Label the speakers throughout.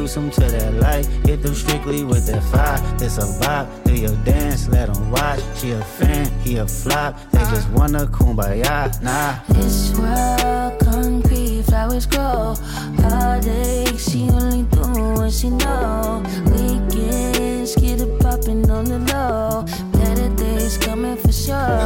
Speaker 1: introduce them to that life. Hit them strictly with that fire. This a vibe, do your dance, let them watch. She a fan, he a flop. They just wanna kumbaya, nah.
Speaker 2: This world concrete, flowers grow. Heartache, she only doing what she know. Weekends, get it poppin' on the low. Better days coming for sure.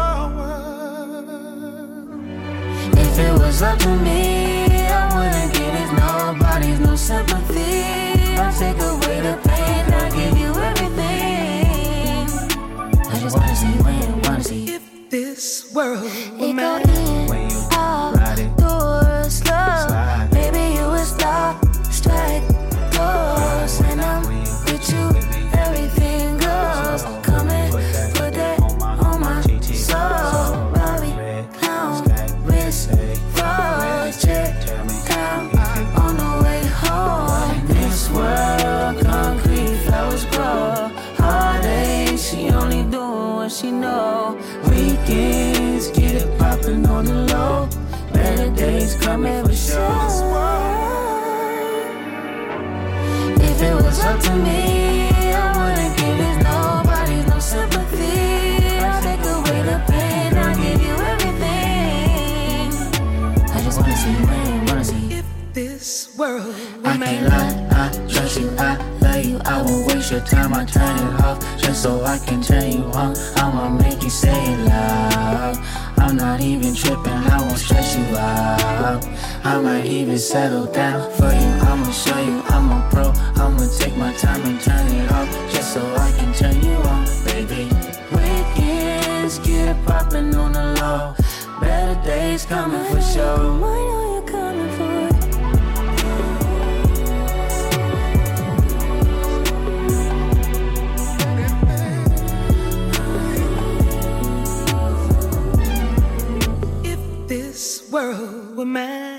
Speaker 2: If it was up to me, I wouldn't give this nobody's no sympathy. I'll take away the pain, I'll give you everything. I just wanna see when, wanna see
Speaker 3: if this world
Speaker 2: it go in,
Speaker 1: when you
Speaker 2: out,
Speaker 1: ride it,
Speaker 2: do it slow.
Speaker 1: slide.
Speaker 2: Baby, you will stop, strike, pose. When I'm with you, everything goes. Come and put that on my soul. Bobby, clown, wrist, froze, check, down, on the way home. This world, concrete, flowers grow. Heartache, she only doing what she know. Weekends, get it poppin' on the low. Better days coming for sure. If it was up to me, I wouldn't give this nobody's no sympathy. I'll take away the pain, I'll give you everything. I just wanna see when, wanna see
Speaker 3: if this world
Speaker 1: I can't lie, I trust you, I love you. I won't waste your time, I turn it off just so I can turn you on. I'ma make you say it loud. I'm not even tripping, I won't stress you out. I might even settle down for you. I'ma show you I'm a pro. I'ma take my time and turn it off just so I can turn you on, baby. Weekends, get it poppin' on the low. Better days coming for sure.
Speaker 2: I know you're coming for it.
Speaker 3: this world were mine.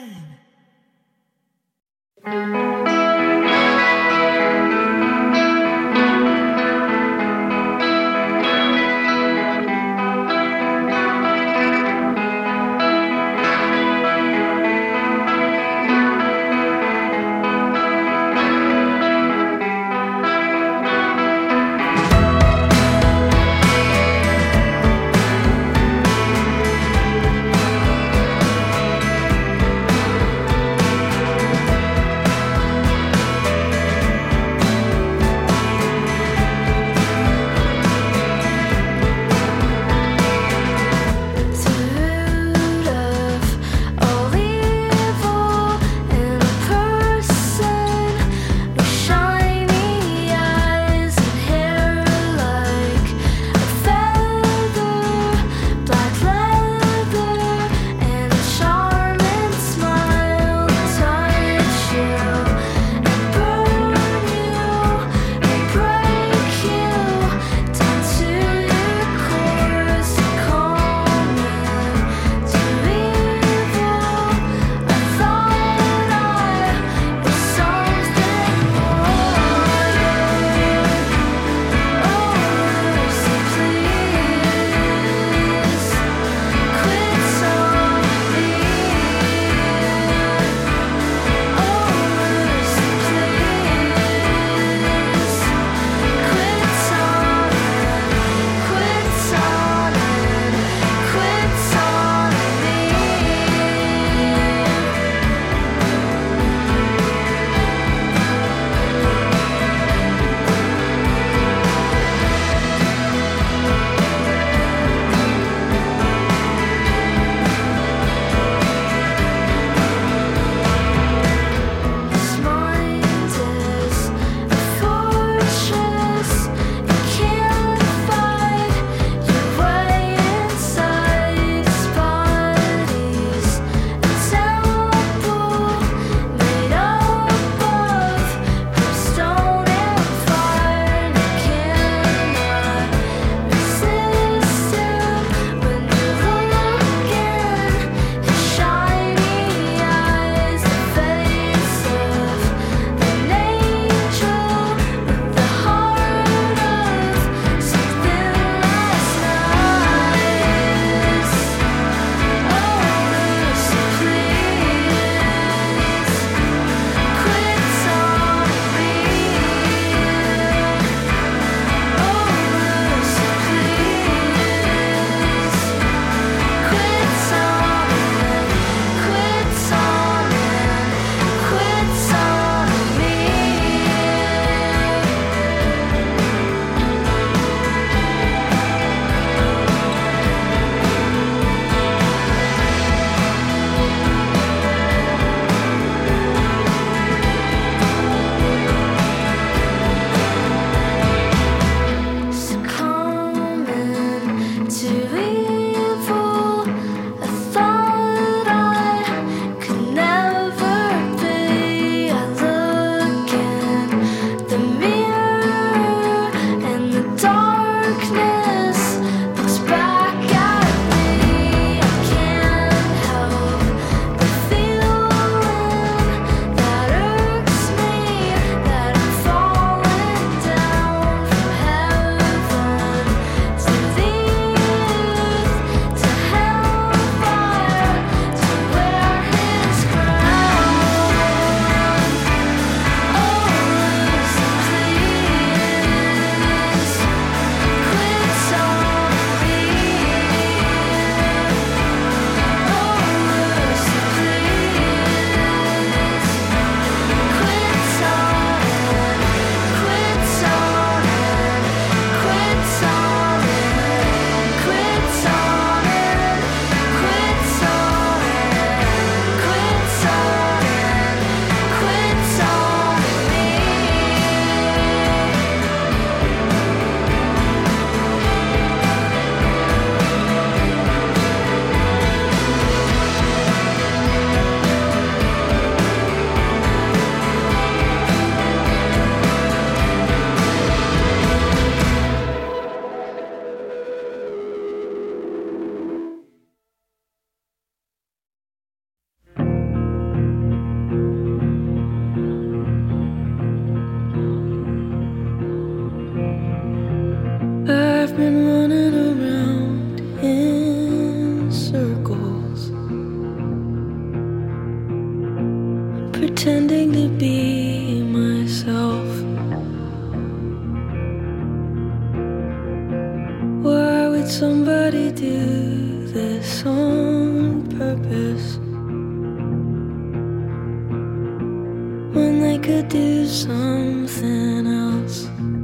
Speaker 3: something else.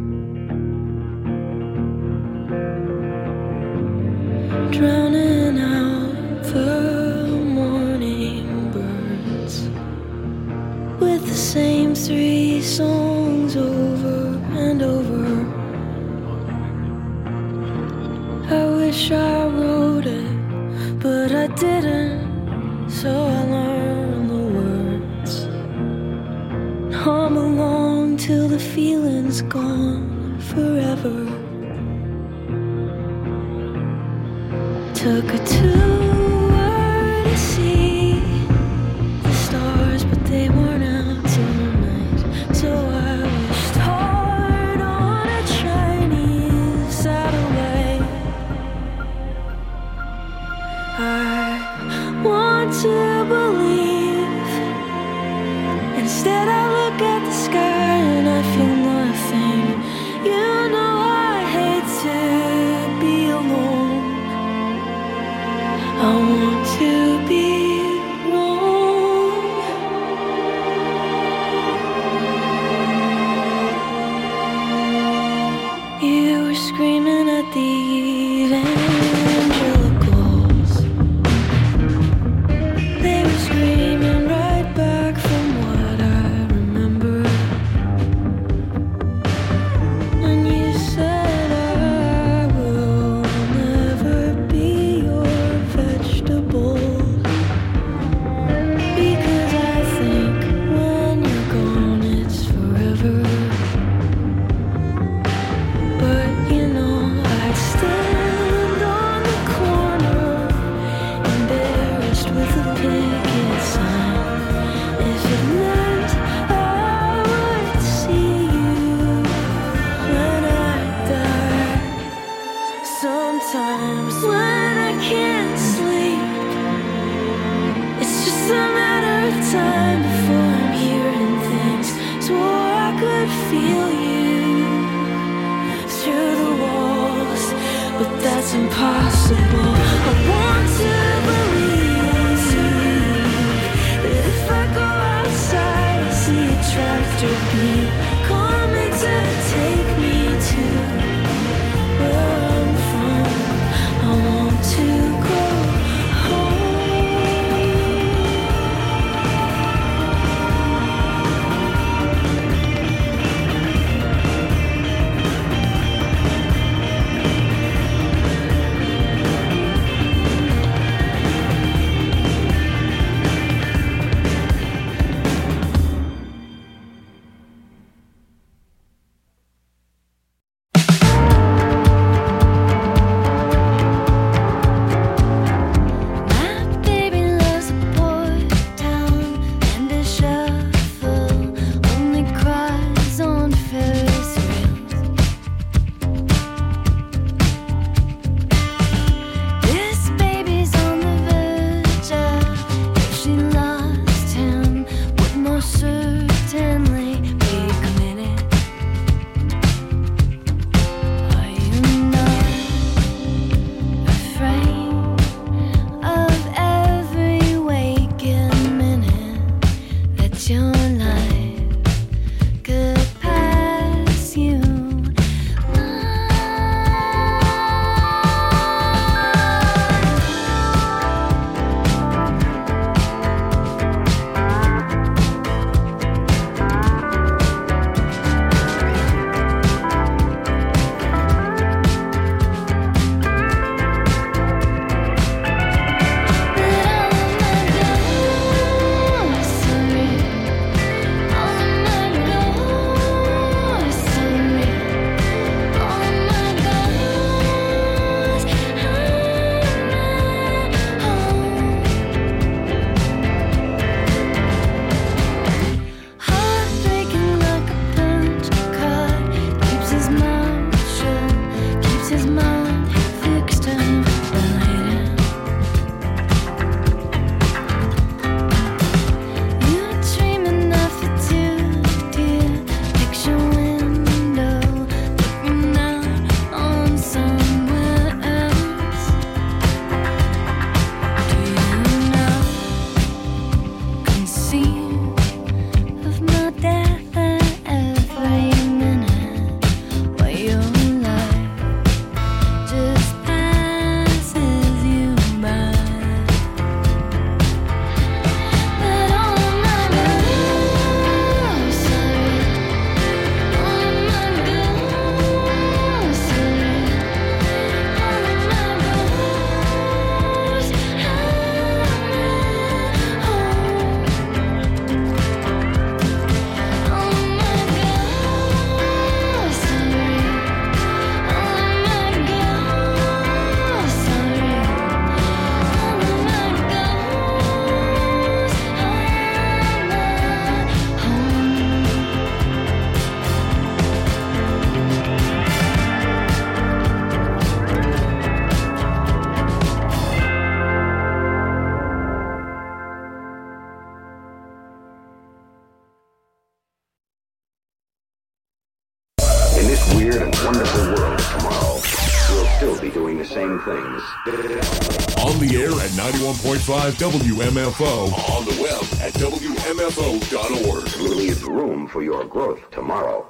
Speaker 3: Drowning out the morning birds with the same three songs over and over. I wish I wrote it, but I didn't, so I learned the words. Hum along till the feeling's gone forever. Took a tour to see the stars, but they weren't out tonight. So I wished hard on a Chinese satellite. I want to believe. Instead I look at the sky and I feel nothing. You know I hate to be alone. I want to be wrong. You were screaming at the evangelicals. They were screaming right back from what I remember. And you said I will never be your vegetable. Because I think when you're gone it's forever. But you know I'd stand on the corner, embarrassed with a picket sign, if it meant I would see you when I die. Sometimes when I can't sleep, it's just a matter of time before I'm hearing things. Swore I could feel you through the walls, but that's impossible. I want to believe that if I go outside, I see a tractor beam coming to take me to where I'm from. I want to go home.
Speaker 4: In this weird and wonderful world of tomorrow, we'll still be doing the same things.
Speaker 5: On the air at 91.5 WMFO. On the web at WMFO.org.
Speaker 4: Leave room for your growth tomorrow.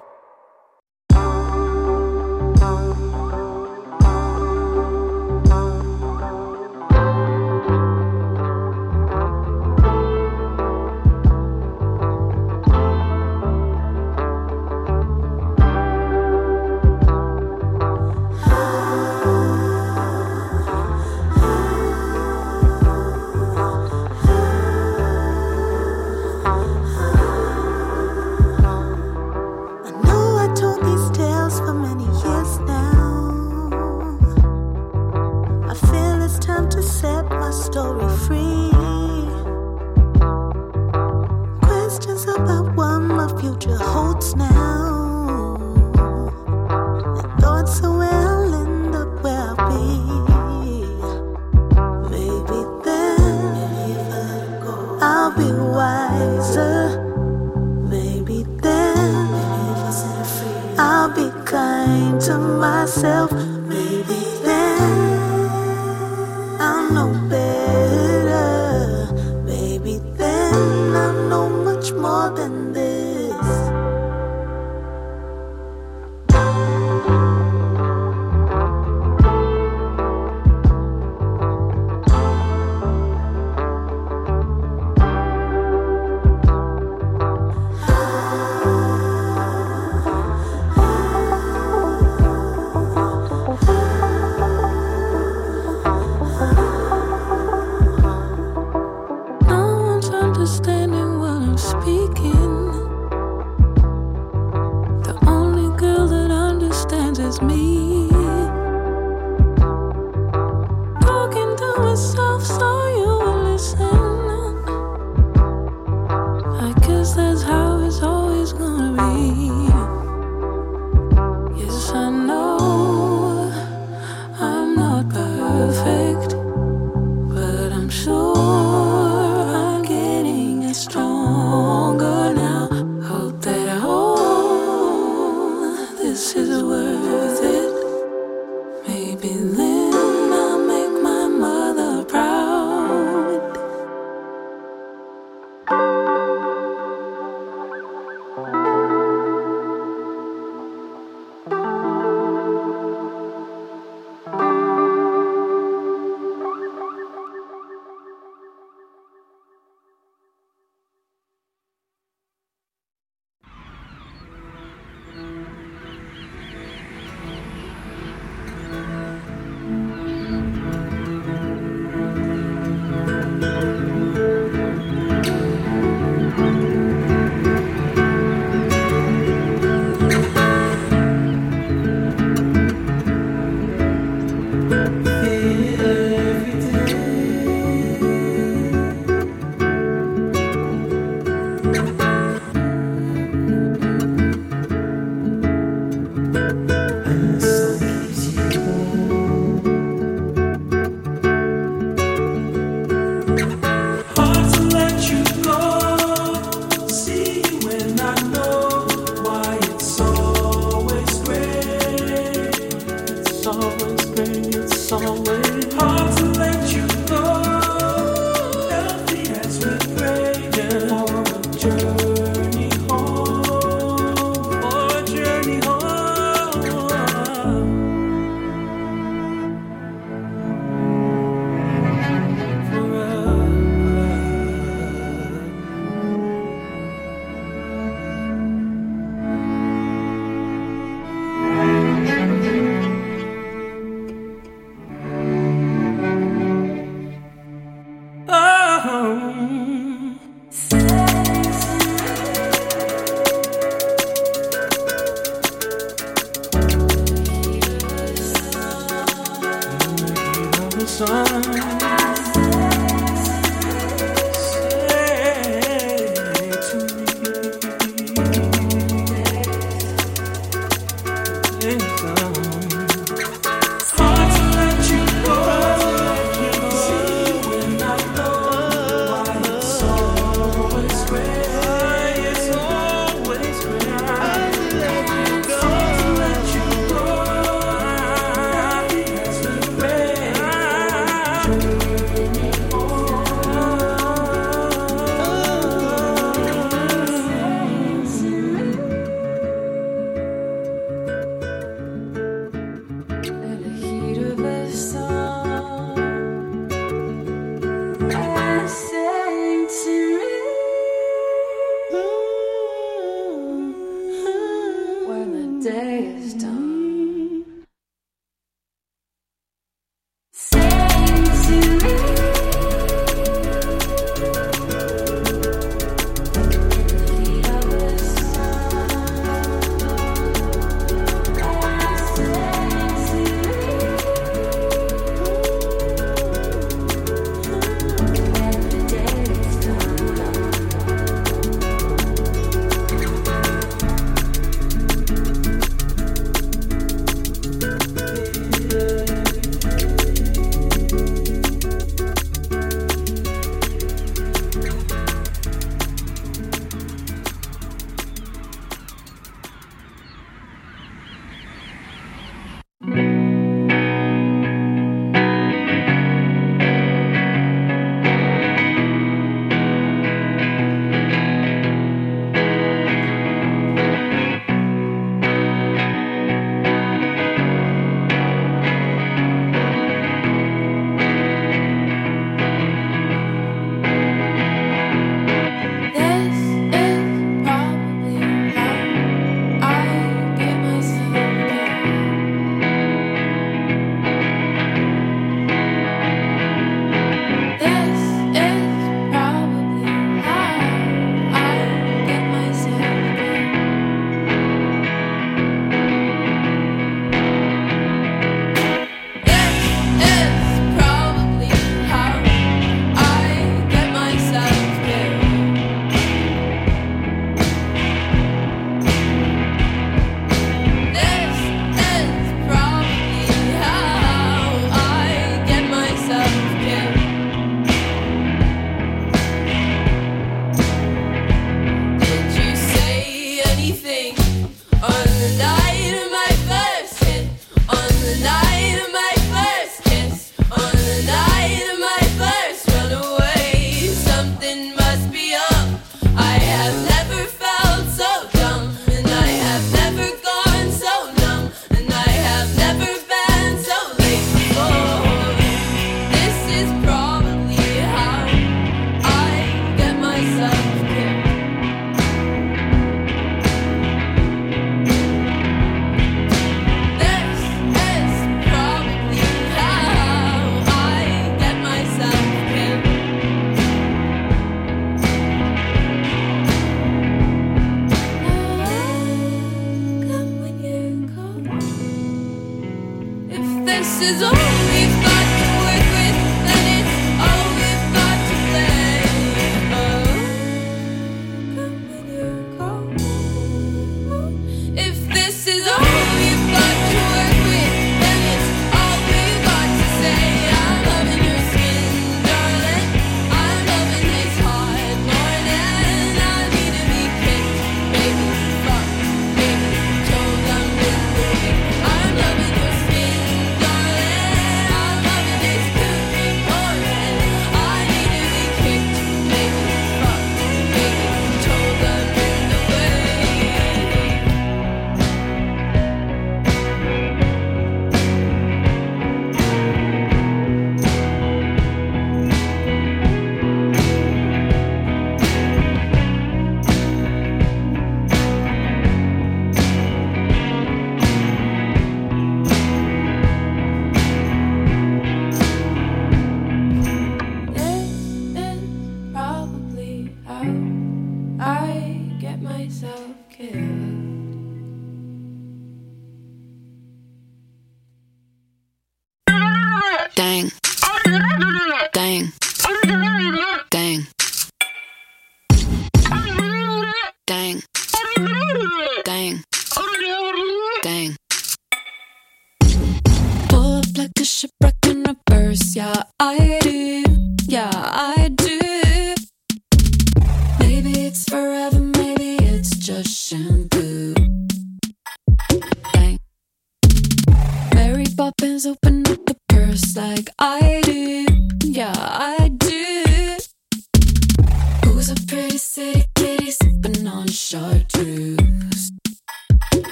Speaker 3: day is done.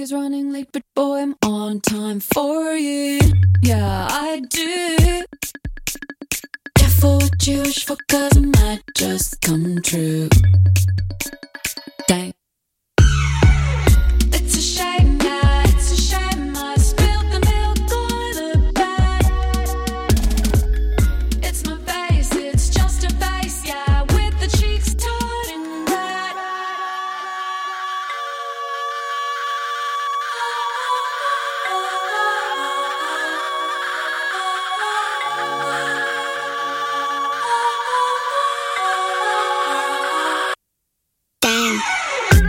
Speaker 6: always running late, but boy, I'm on time for you. Yeah, I do. Careful what you wish for, 'cause it might just come true. Dang. It's a shame, yeah, it's a shame I spilled the milk on the bed. It's my face, it's just a face, yeah, with the cheeks turning red.
Speaker 2: Damn.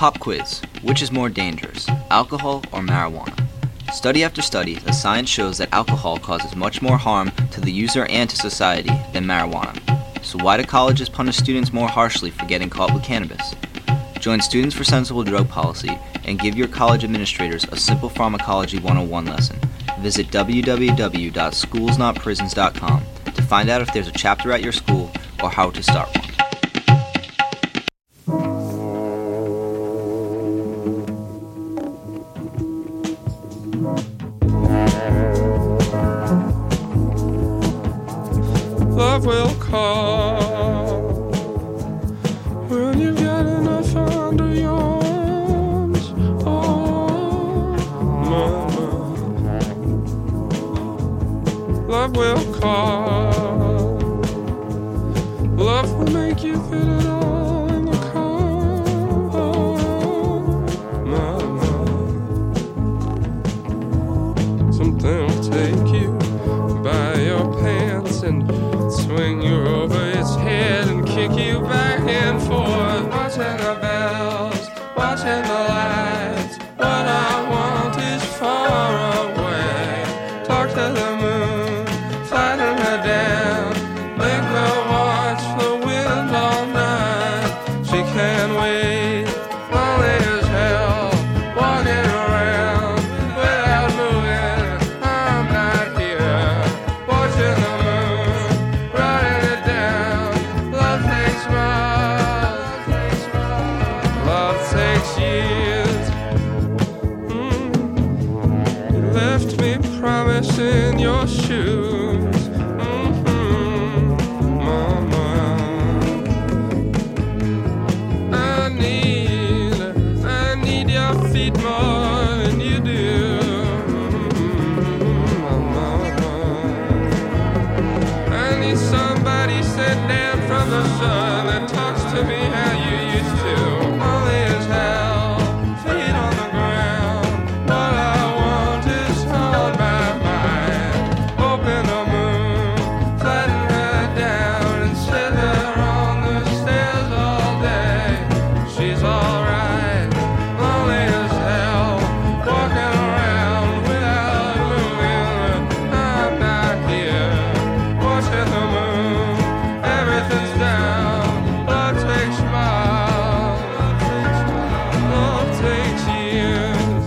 Speaker 7: Pop quiz. Which is more dangerous, alcohol or marijuana? Study after study, the science shows that alcohol causes much more harm to the user and to society than marijuana. So why do colleges punish students more harshly for getting caught with cannabis? Join Students for Sensible Drug Policy and give your college administrators a simple pharmacology 101 lesson. Visit www.schoolsnotprisons.com to find out if there's a chapter at your school or how to start one.
Speaker 8: Love will call when you've got enough under your arms. Oh, mama. Love will call. Love will make you fit it all in the car. Oh, mama. Something will take you by your pants and swing you over its head and kick you back and forth. Watching the bells, watching the lights. What I want is far away. Talk to the moon, flatten her down. Make her watch the wind all night. She can't wait, lonely as hell, walking around without moving. I'm not here, watching the moon, writing it down. Love takes miles, love takes years. You left me promising your shoes, mama. I need your feet more than you do, mama. I need somebody sent down from the sun that talks to me how you used to. Lonely as hell, feet on the ground. What I want is on my mind. Open the moon, flatten her down and sit her on the stairs all day. She's alright, lonely as hell, walking around without moving. I'm not here, watching the moon. Everything's down. Love takes miles. Love takes years.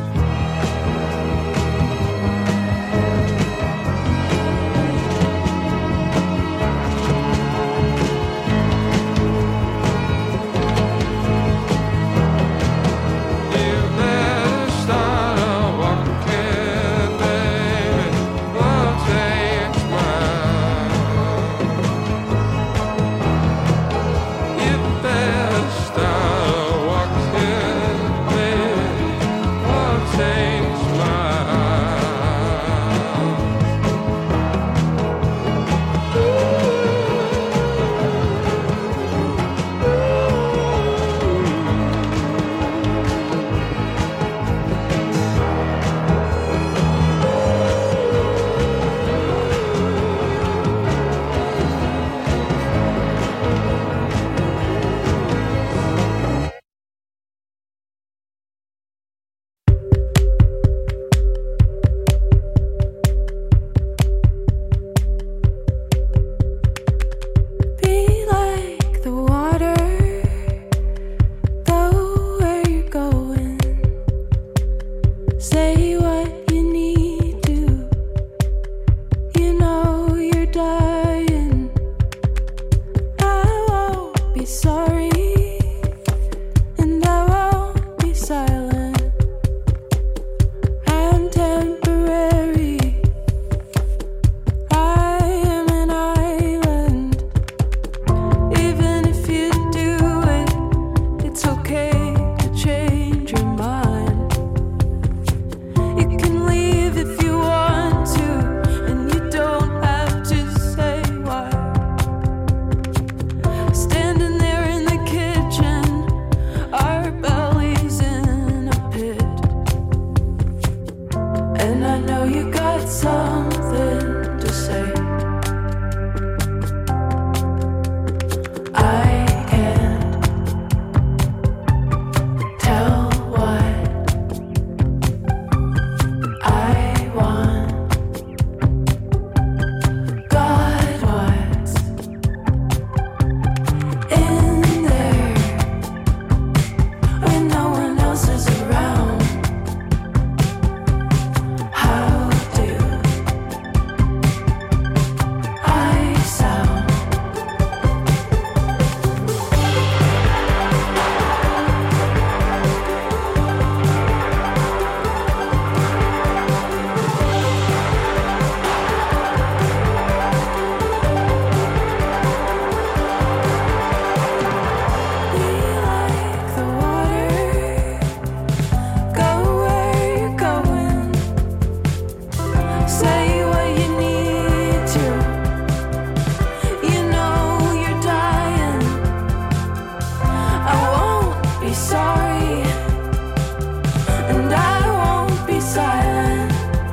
Speaker 3: sorry, and I won't be silent.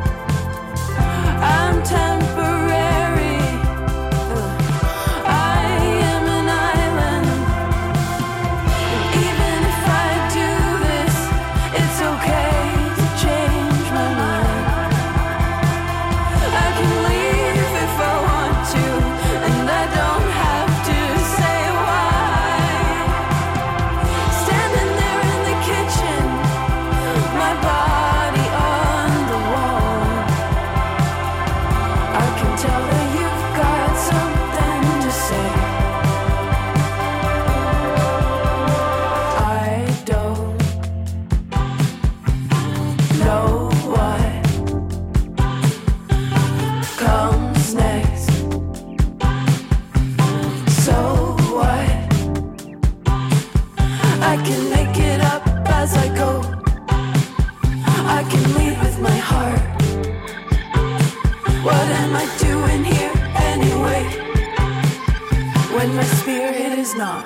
Speaker 3: I'm temporary. I am an island. Even if I do this, it's okay to change my mind. I can leave if I want to, and I don't have to say why. Standing there in the kitchen, my body on the wall. I can tell that you've got something to say. I don't know what comes next. So what? I can make it up as I go. I can lead with my heart. What am I doing here anyway, when my spirit is not?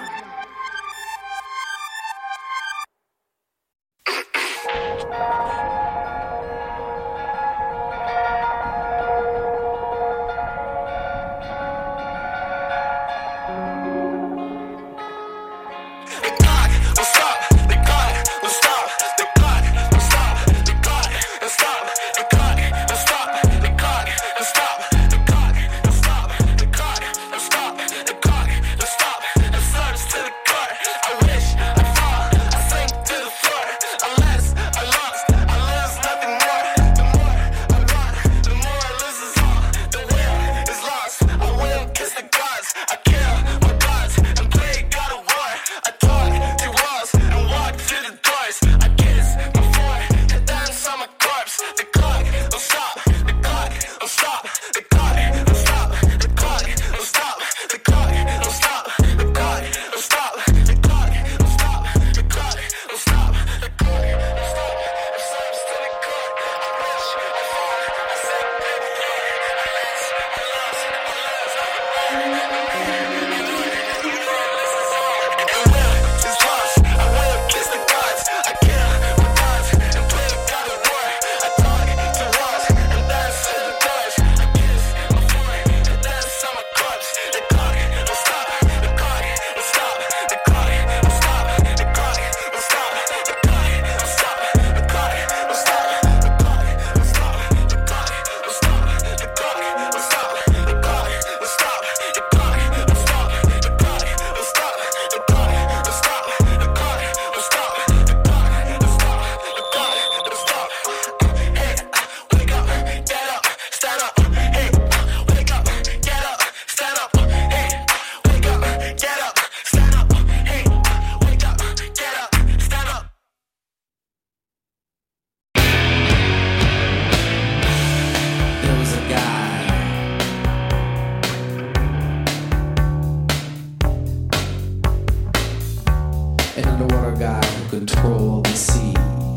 Speaker 9: Control the sea.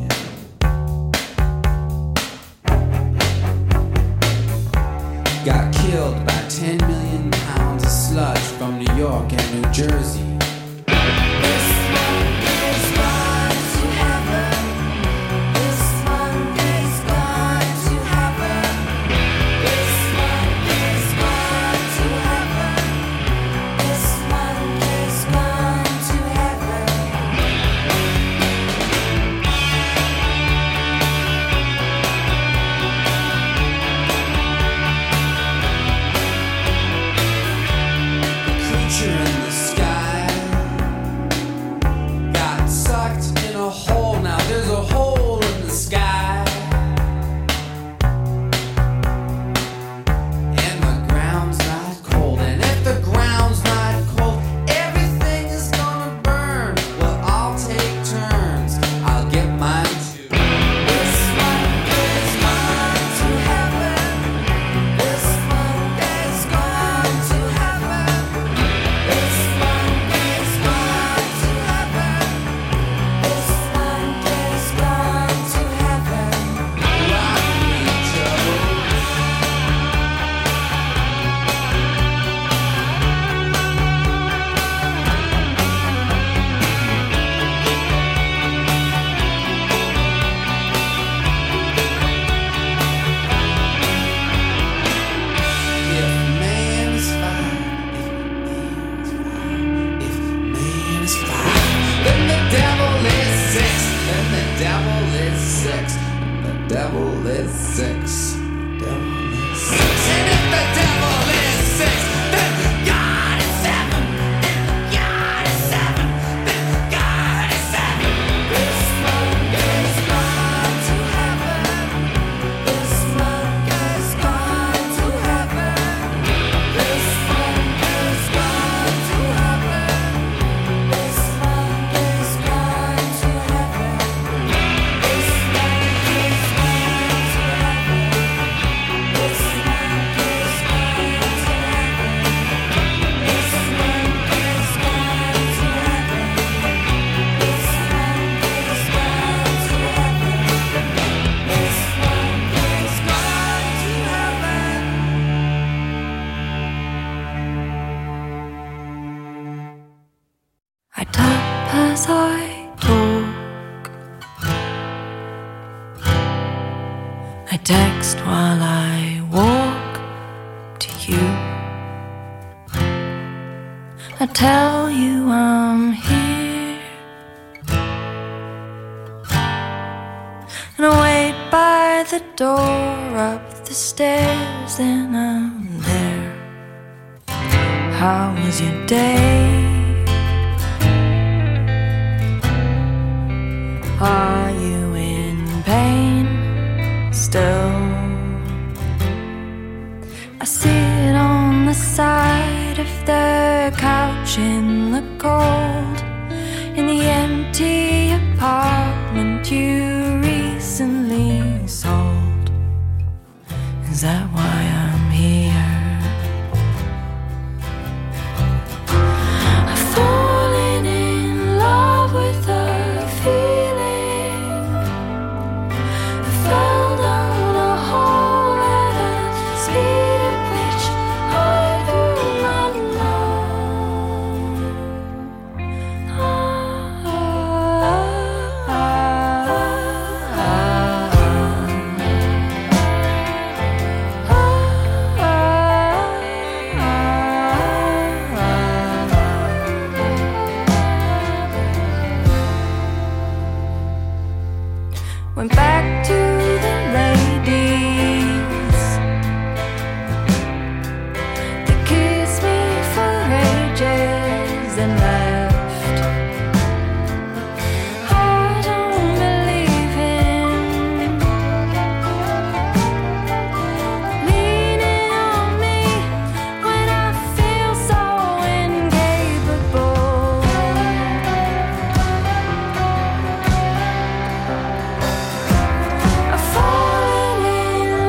Speaker 9: Got killed by 10 million pounds of sludge from New York and New Jersey. Creature in the sky is six. Devil is six. And if the devil is six, then God is seven. If God is seven, then God is seven. This monk is gone to heaven. This monk has gone to heaven. This monk has gone to heaven. This monk has gone to heaven. This monk has gone to heaven. This monk has gone to heaven. This monk has gone to heaven. This monk has gone to heaven. This monk has gone to heaven.
Speaker 3: I tap as I talk. I text while I walk to you. I tell you I'm here, and I wait by the door up the stairs, and I'm there. How was your day? Are you in pain still? I sit on the side of the couch in the cold, in the empty apartment you recently sold. Is that why I'm here? I've fallen in love with a feeling. I fell down a hole at a speed at which I do not went back to the ladies. They kissed me for ages and left. I don't believe him leaning on me when I feel so incapable. I've fallen in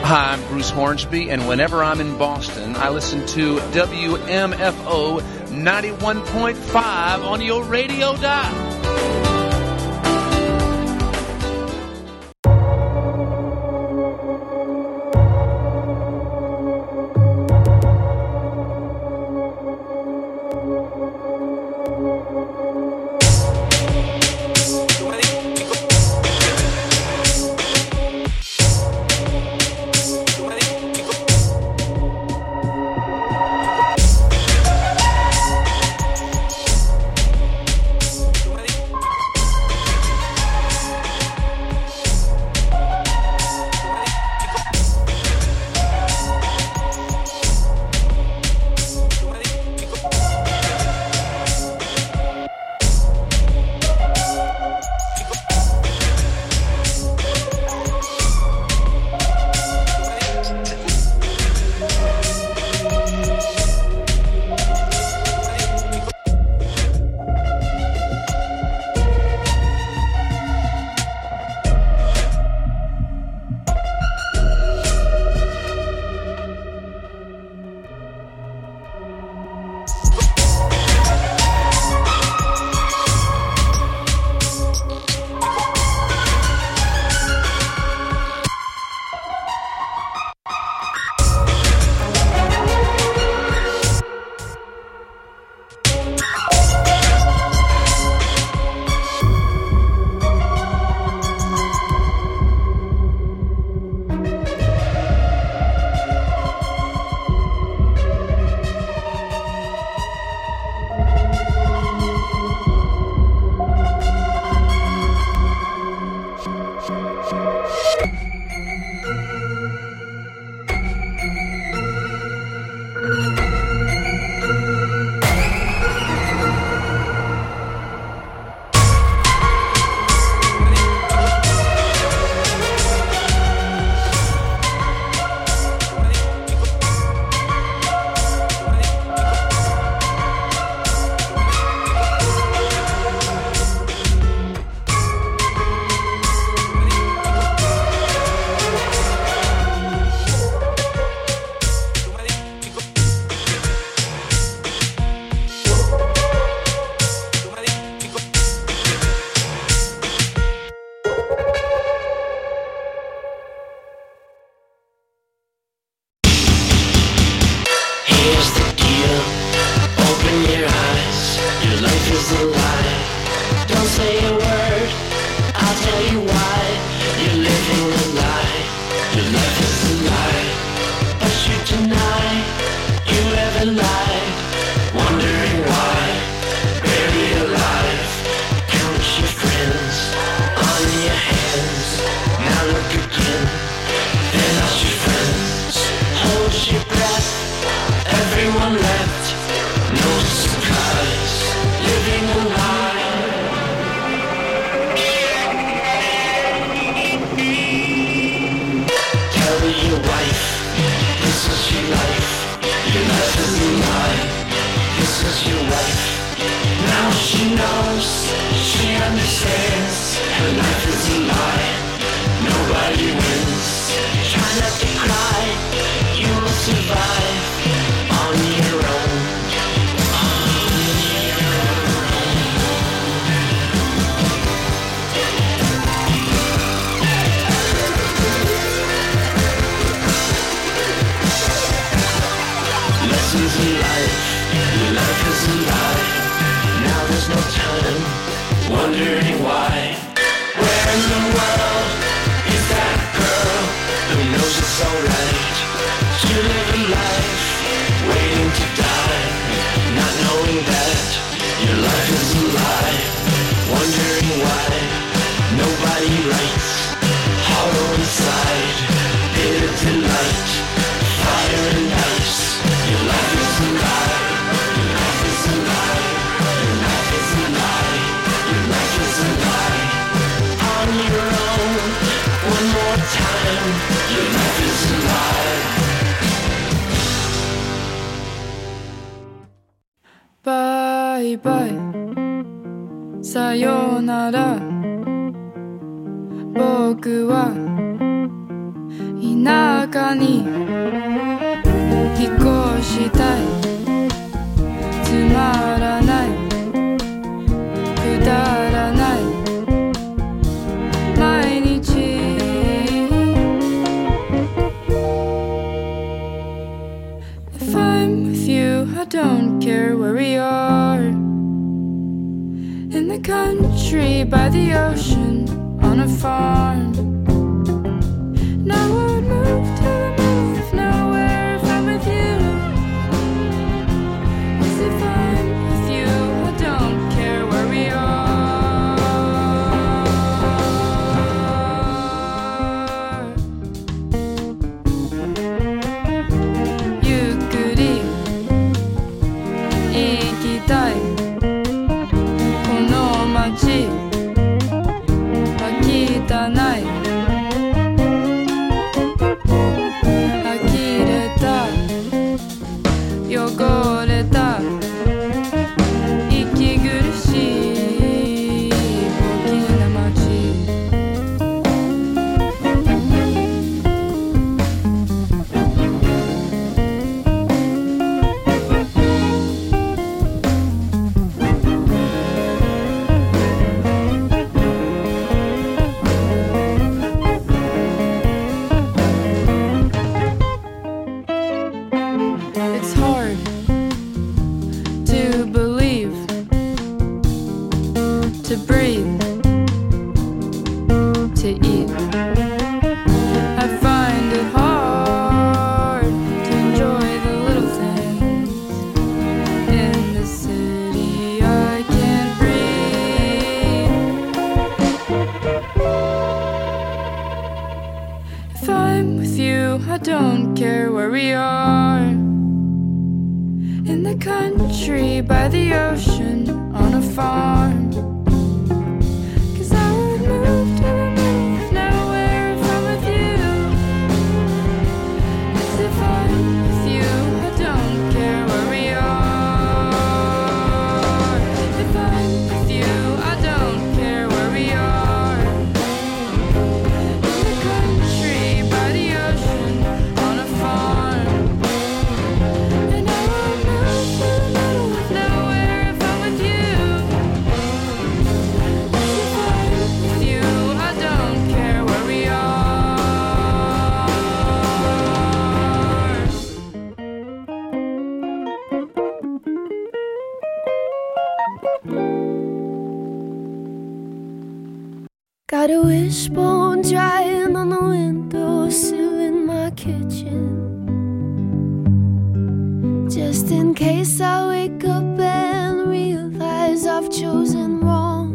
Speaker 10: Hi, I'm Bruce Hornsby, and whenever I'm in Boston, I listen to WMFO 91.5 on your radio dial.
Speaker 11: バイバイさようなら僕は田中に引っ越したいつまらないくだらない毎日If I'm with you, I don't care where we are In the country, by the ocean, on a farm And I would move to the middle of nowhere if I'm with you 'Cause if I'm with you, I don't care where we areゆっくり行きたいこの街は汚い呆れた汚れた息苦しい大きな街It's hard to believe, to breathe, to eat. I find it hard to enjoy the little things. In the city, I can't breathe. If I'm with you, I don't care where we are. In the country, by the ocean, on a farm 'Cause I would move to the middle of nowhere if I'm with you 'Cause if I'm with you, I don't care where we are If I'm with you, I don't care where we are In the country, by the ocean, on a farm And I would move to the middle of nowhere if I'm with you 'Cause if I'm with you, I don't care where we are
Speaker 2: Got a wishbone drying on the windowsill in my kitchen Just in case I wake up and realize I've chosen wrong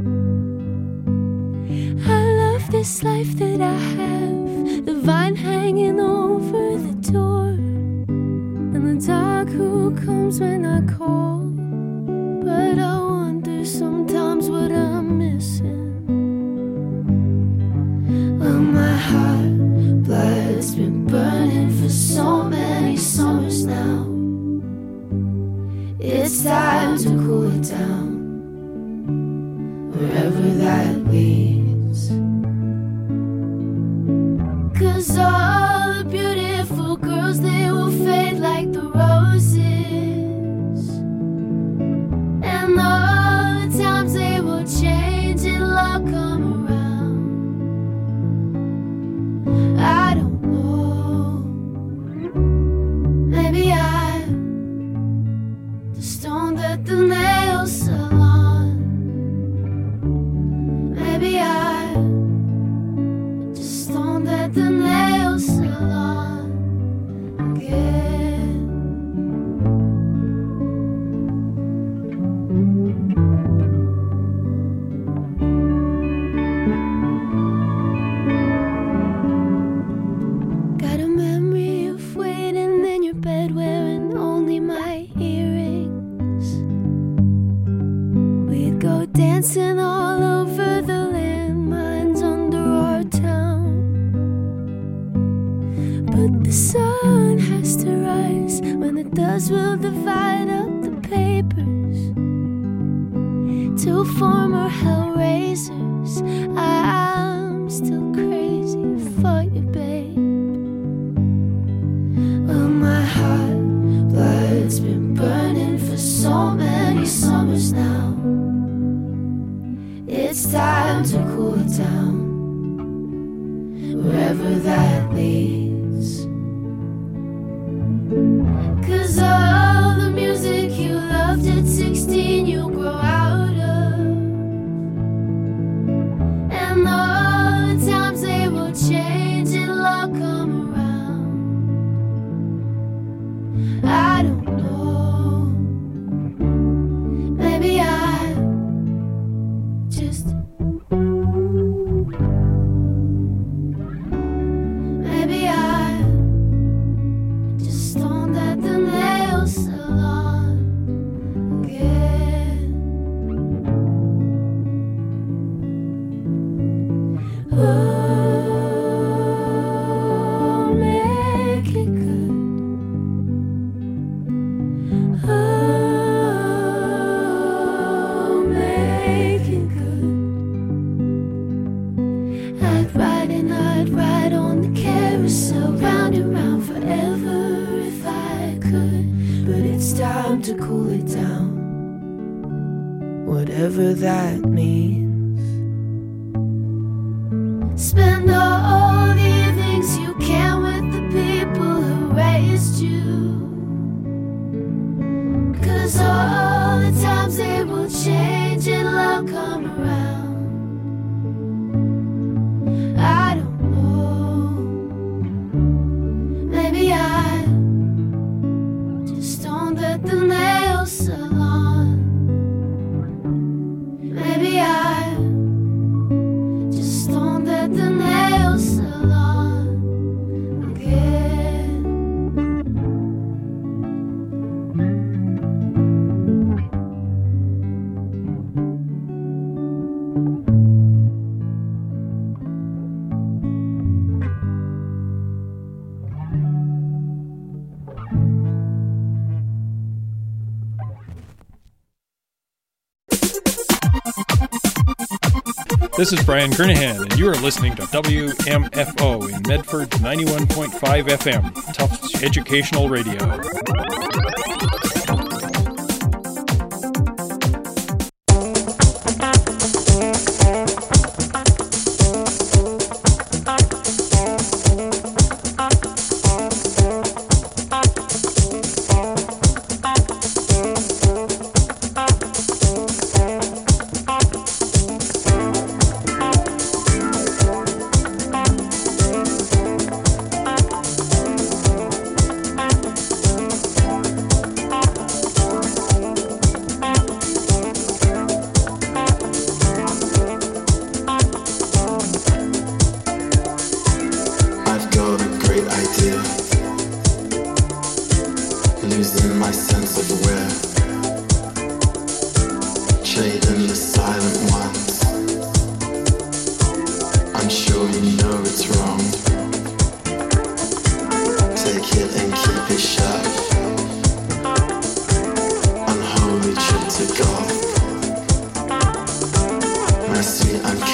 Speaker 2: I love this life that I have The vine hanging over the door And the dog who comes when I call But I wonder sometimes what I'm missing Well, my heart blood's been burning for so many summers now It's time to cool it down Wherever that leads 'Cause all the beautiful girls, they will fade like the roses And all the times they will change and love come around I don't know Maybe I'm the stone that the nails salon Maybe I'm just stone that the nails salon again Got a memory of waiting in your bed wearing only my earrings We'd go dancing all over the landmines under our town But the sun has to rise When it does, we'll divide up the papers Two former hellraisers I'm still crazy for you, babe to cool it down, whatever that means. Spend all the evenings you can with the people who raised you, 'cause all the times they will change and love come around. I don't know, maybe I just owned at the nail salon. Maybe I just owned at the nail salon again.
Speaker 12: This is Brian Kernahan, and you are listening to WMFO in Medford's 91.5 FM, Tufts Educational Radio.
Speaker 13: Losing my sense of where, trading the silent ones. I'm sure you know it's wrong. Take it and keep it shut. Unholy trip to golf. Mercy, I'm